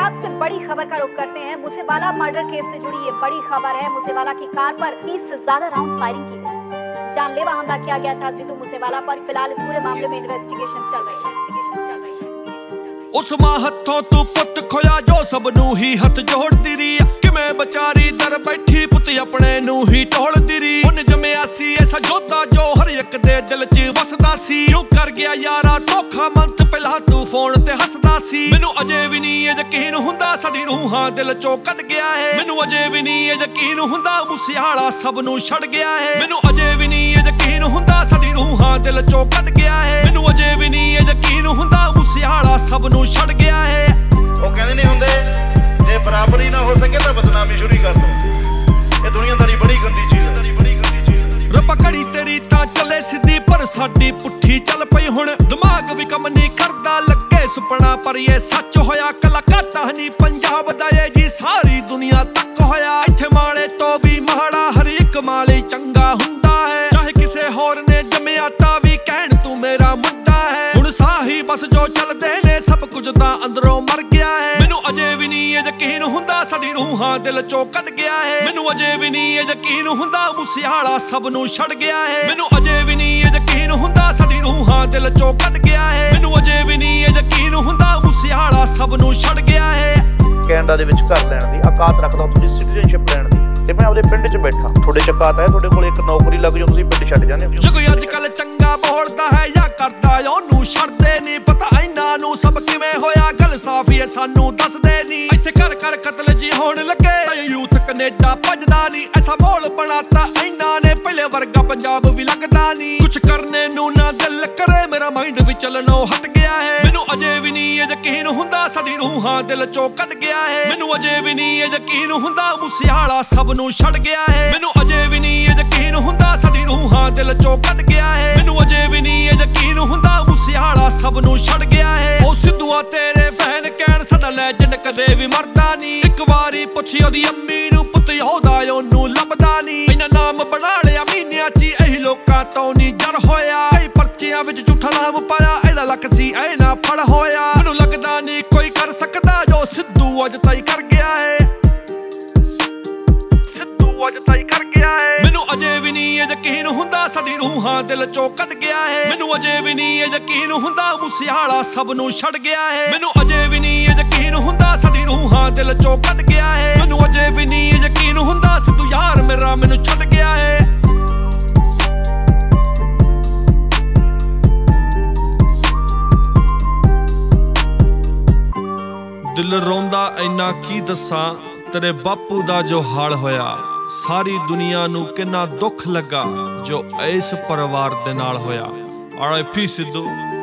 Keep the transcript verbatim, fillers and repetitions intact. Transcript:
पंजाब से बड़ी खबर का रुख करते हैं। मूसेवाला मर्डर केस से जुड़ी ये बड़ी खबर है। मूसेवाला की कार पर तीस से ज्यादा राउंड फायरिंग की गई। जानलेवा हमला किया गया था सिद्धू मूसेवाला पर। फिलहाल इस पूरे मामले में इन्वेस्टिगेशन चल रही है। उस मां हथों तू पुत खोया जो सब नू ही हथ जोड़दी रही। किवें बेचारी दर बैठी पुत अपने नू ही टोलदी रही। उन जमिया सी ऐसा जोधा जो हर एक दे दिल च वसदा सी। यूं कर गया यारा धोखा मंथ पहला तू फोन ते हसदा सी। मैनू अजे भी नहीं यकीन हुंदा साडी रूहां दिल चों कट गया है। मैनू अजे भी नहीं यकीन हुंदा मूसेवाला सब नू छड़ गया है। मैनू अजे भी नहीं यकीन हुंदा साडी रूहां दिल चों कट गया है। मैनू अजे भी नहीं यकीन हुंदा मूसेवाला सब नू छड़ गया है। ਉਹ ਕਹਿੰਦੇ ਨਹੀਂ ਹੁੰਦੇ ਜੇ ਬਰਾਬਰੀ ਨਾ ਹੋ ਸਕੇ ਤਾਂ ਬਦਨਾਮੀ ਸ਼ੁਰੂ ਕਰ ਦੋ। ਇਹ ਦੁਨੀਆਦਾਰੀ ਬੜੀ ਗੰਦੀ ਚੀਜ਼ ਹੈ, ਬੜੀ ਗੰਦੀ ਚੀਜ਼। ਰੱਬਾ ਘੜੀ ਤੇਰੀ ਤਾਂ ਚੱਲੇ ਸਿੱਧੀ ਪਰ ਸਾਡੀ ਪੁੱਠੀ ਚੱਲ ਪਈ ਹੁਣ। ਦਿਮਾਗ ਵੀ ਕੰਮ ਨਹੀਂ ਕਰਦਾ ਲੱਗੇ ਸੁਪਨਾ ਪਰ ਇਹ ਸੱਚ ਹੋਇਆ। ਕਲਾ ਘਾਟਾ ਨਹੀਂ ਪੰਜਾਬ ਦਾ ਇਹ ਜੀ ਸਾਰੀ ਦੁਨੀਆ ਤੱਕ ਹੋਇਆ। ਇੱਥੇ ਮਾੜੇ ਤੋਂ ਵੀ ਮਾੜਾ ਹਰ ਇੱਕ ਮਾਲੀ ਚੰਗਾ ਹੁੰਦਾ ਹੈ। ਚਾਹੇ ਕਿਸੇ ਹੋਰ ਨੇ ਜੰਮਿਆ ਤਾਂ ਵੀ ਕਹਿਣ ਤੂੰ ਮੇਰਾ ਮੁੰਡਾ ਹੈ। ਹੁਣ ਸਾਹੀ ਬਸ ਜੋ ਚੱਲਦੇ ਨੇ ਸਭ ਕੁਝ ਤਾਂ ਅੰਦਰੋਂ ਮਰ ਗਿਆ ਹੈ। ਮੈਨੂੰ ਅਜੇ ਵੀ ਨਹੀਂ ਯਕੀਨ ਹੁੰਦਾ ਸਾਡੀ ਰੂਹਾਂ ਦਿਲ ਚੋਂ ਕੱਢ ਗਿਆ ਹੈ। ਮੈਨੂੰ ਅਜੇ ਵੀ ਨਹੀਂ ਯਕੀਨ ਹੁੰਦਾ मूसेवाला ਸਭ ਨੂੰ ਛੱਡ ਗਿਆ ਹੈ। ਮੈਨੂੰ ਅਜੇ ਵੀ ਨਹੀਂ ਯਕੀਨ ਹੁੰਦਾ ਸਾਡੀ ਰੂਹਾਂ ਦਿਲ ਚੋਂ ਕੱਢ ਗਿਆ ਹੈ। ਮੈਨੂੰ ਅਜੇ ਵੀ ਨਹੀਂ ਯਕੀਨ ਹੁੰਦਾ मूसेवाला ਸਭ ਨੂੰ ਛੱਡ ਗਿਆ ਹੈ। ਕੈਨੇਡਾ ਦੇ ਵਿੱਚ ਘਰ ਲੈਣ ਦੀ ਔਕਾਤ ਰੱਖਦਾ, ਤੁਹਾਡੀ ਸਿਟੀਜ਼ਨਸ਼ਿਪ ਲੈਣ ਦੀ, ਤੇ ਮੈਂ ਆਪਦੇ ਪਿੰਡ 'ਚ ਬੈਠਾ। ਤੁਹਾਡੇ 'ਚ ਔਕਾਤ ਹੈ, ਤੁਹਾਡੇ ਕੋਲ ਇੱਕ ਨੌਕਰੀ ਲੱਗ ਜਾਓ, ਤੁਸੀਂ ਪਿੰਡ ਛੱਡ ਜਾਂਦੇ ਹੋ। ਜੇ ਕੋਈ ਅੱਜ ਕੱਲ ਚੰਗਾ ਬੋਲਦਾ ਹੈ ਜਾਂ ਕਰਦਾ ਉਹਨੂੰ ਛੱਡਦੇ ਨਹੀਂ ਪਤਾ ਇਹਨਾਂ ਨੂੰ ਸਭ ਕਿਵੇਂ ਹੋਇਆ। ਗੱਲ ਸਾਫ ਹੀ ਹੈ ਸਾਨੂੰ ਦੱਸਦੇ ਨਹੀਂ। ਇੱਥੇ ਘਰ ਘਰ ਕਤਲ ਜੀ ਹੋਣ ਲੱਗੇ ਯੂਥ ਕੈਨੇਡਾ ਭੱਜਦਾ ਨਹੀਂ। ਐਸਾ ਮਾਹੌਲ ਬਣਾਤਾ ਇਹਨਾਂ ਨੇ ਪਹਿਲੇ ਵਰਗਾ ਪੰਜਾਬ ਵੀ ਲੱਗਦਾ ਨਹੀਂ। ਕੁਛ ਕਰਨੇ ਨੂੰ ਨਾ ਦਿਲ ਕਰੇ ਮੇਰਾ ਮਾਈਂਡ ਵੀ ਚੱਲਣੋਂ ਹਟ ਗਿਆ ਹੈ। ਮੈਨੂੰ ਅਜੇ ਵੀ ਨਹੀਂ ਯਕੀਨ ਹੁੰਦਾ ਸਾਡੀ ਰੂਹਾਂ ਦਿਲ ਚੋਂ ਕੱਢ ਗਿਆ ਹੈ। ਮੈਨੂੰ ਅਜੇ ਵੀ ਨਹੀਂ ਯਕੀਨ ਹੁੰਦਾ मूसेवाला ਸਭ ਨੂੰ ਛੱਡ ਗਿਆ ਹੈ। ਮੈਨੂੰ ਅਜੇ ਵੀ ਨਹੀਂ ਯਕੀਨ ਹੁੰਦਾ ਸਾਡੀ ਰੂਹਾਂ ਦਿਲ ਚੋਂ ਕੱਢ ਗਿਆ ਹੈ। ਮੈਨੂੰ ਅਜੇ ਵੀ ਨਹੀਂ ਯਕੀਨ ਹੁੰਦਾ मूसेवाला ਸਭ ਨੂੰ ਛੱਡ ਗਿਆ ਹੈ। ਉਹ ਸਿੱਧੂਆ ਤੇਰੇ ਫੈਨ ਕਹਿਣ ਸਾਡਾ ਲੈਜੈਂਡ ਕਦੇ ਵੀ ਮਰਦਾ ਨਹੀਂ। ਇੱਕ ਵਾਰੀ ਪੁੱਛੀ ਉਹਦੀ ਅੰਮੀ ਨੂੰ ਪੁੱਤ ਉਹਦਾ ਉਹਨੂੰ ਲੱਭਦਾ ਨਹੀਂ। ਇਹਨਾਂ ਨਾਮ ਬਣਾ ਲਿਆ ਮਹੀਨਿਆਂ 'ਚ ਇਹੀ ਲੋਕਾਂ ਤੋਂ ਨਹੀਂ ਜਰ ਹੋਇਆ। ਕਈ ਪਰਚਿਆਂ ਵਿੱਚ ਝੂਠਾ ਨਾਮ ਪਾਇਆ ਇਹਦਾ ਲੱਕ ਸੀ ਐ ਨਾ ਫੜ ਹੋਇਆ। ਮੈਨੂੰ ਲੱਗਦਾ ਨਹੀਂ ਕੋਈ ਕਰ ਸਕਦਾ ਜੋ ਸਿੱਧੂ ਅੱਜ ਤਾਈ ਕਰ ਗਿਆ ਹੈ। ਅੱਜ ਤਾਈ ਕਰ ਗਿਆ ਹੈ। ਮੈਨੂੰ ਅਜੇ ਵੀ ਨਹੀਂ ਯਕੀਨ ਹੁੰਦਾ ਸਾਡੀ ਰੂਹਾਂ ਦਿਲ ਚੋਂ ਕੱਢ ਗਿਆ ਹੈ। ਮੈਨੂੰ ਅਜੇ ਵੀ ਨਹੀਂ ਯਕੀਨ ਹੁੰਦਾ मूसेवाला ਸਭ ਨੂੰ ਛੱਡ ਗਿਆ ਹੈ। ਮੈਨੂੰ ਅਜੇ ਵੀ ਨਹੀਂ ਯਕੀਨ ਹੁੰਦਾ ਸਾਡੀ ਰੂਹਾਂ ਦਿਲ ਚੋਂ ਕੱਢ ਗਿਆ ਹੈ। ਮੈਨੂੰ ਅਜੇ ਵੀ ਨਹੀਂ ਯਕੀਨ ਹੁੰਦਾ ਸਿੱਧੂ ਯਾਰ ਮੇਰਾ ਮੈਨੂੰ ਛੱਡ ਗਿਆ ਹੈ। ਦਿਲ ਰੋਂਦਾ ਇੰਨਾ ਕੀ ਦੱਸਾਂ ਤੇਰੇ ਬਾਪੂ ਦਾ ਜੋ ਹਾਲ ਹੋਇਆ। ਸਾਰੀ ਦੁਨੀਆ ਨੂੰ ਕਿੰਨਾ ਦੁੱਖ ਲੱਗਾ ਜੋ ਇਸ ਪਰਿਵਾਰ ਦੇ ਨਾਲ ਹੋਇਆ। R I P Sidhu.